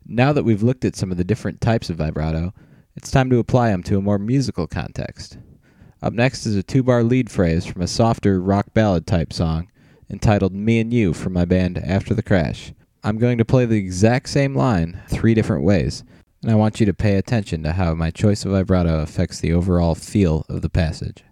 Now that we've looked at some of the different types of vibrato, it's time to apply them to a more musical context. Up next is a 2-bar lead phrase from a softer rock ballad type song entitled Me and You from my band After the Crash. I'm going to play the exact same line 3 different ways, and I want you to pay attention to how my choice of vibrato affects the overall feel of the passage.